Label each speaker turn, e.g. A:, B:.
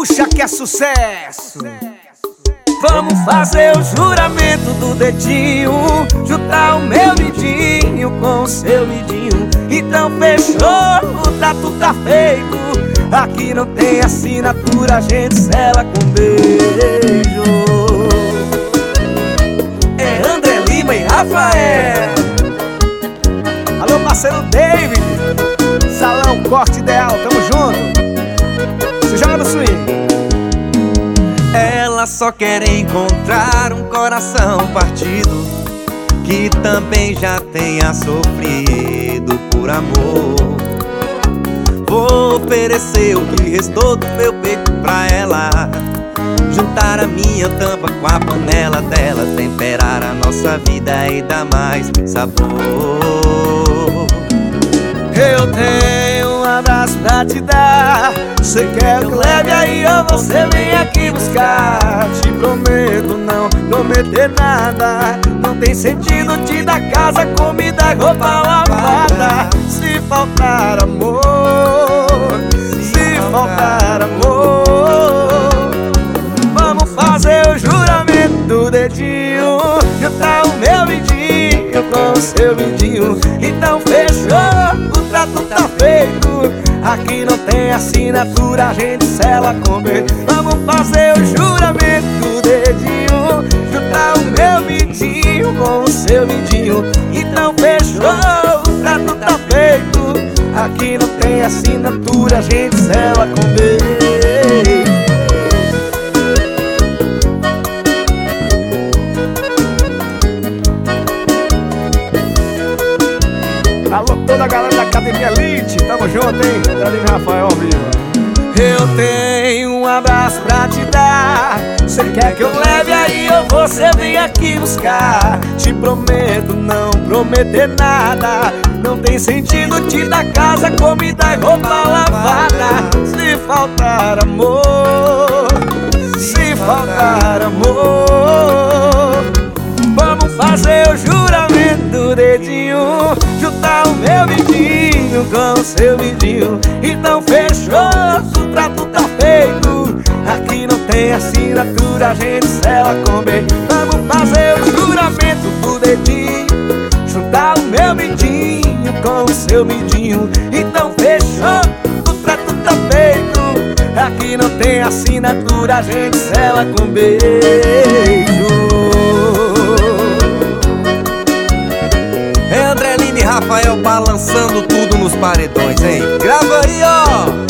A: Puxa que é sucesso.
B: Vamos fazer o juramento do dedinho, juntar o meu midinho com o seu midinho. Então fechou, o tatu tá feito. Aqui não tem assinatura, a gente sela com beijo. É André Lima e Rafael.
A: Alô, parceiro David, Salão Corte Ideal, tamo junto. Se joga no swing.
B: Ela só quer encontrar um coração partido, que também já tenha sofrido por amor. Vou oferecer o que restou do meu peito pra ela, juntar a minha tampa com a panela dela, temperar a nossa vida e dar mais sabor.
A: Eu tenho um abraço pra te dar. Cê quer que eu leve aí ou você vem aqui buscar? Te prometo não prometer nada. Não tem sentido te dar casa, comida e roupa lavada. Se faltar amor, se faltar amor, vamos fazer o juramento do dedinho, juntar o meu midinho com o seu midinho. Então fechou, o trato tá feito. Aqui não tem assinatura, a gente sela com beijo. Vamos fazer o juramento do dedinho, juntar o meu midinho com o seu midinho. Então fechou, o trato tá feito. Aqui não tem assinatura, a gente sela com beijo. Alô, toda a galera da Academia Elite, tamo junto, hein? André e Rafael ao vivo. Eu tenho um abraço pra te dar. Cê quer que eu leve aí ou você vem aqui buscar? Te prometo não prometer nada. Não tem sentido te dar casa, comida e roupa lavada. Se faltar amor, se faltar amor, vamos fazer o juramento do dedinho, juntar o meu midinho com o seu midinho. Então fechou, o trato tá feito. Aqui não tem assinatura, a gente sela com beijo. Vamos fazer o juramento do dedinho, juntar o meu midinho com o seu midinho. Então fechou, o trato tá feito. Aqui não tem assinatura, a gente sela com beijo.
B: É André Lima e Rafael balançando tudo nos paredões, hein? Grava aí, ó!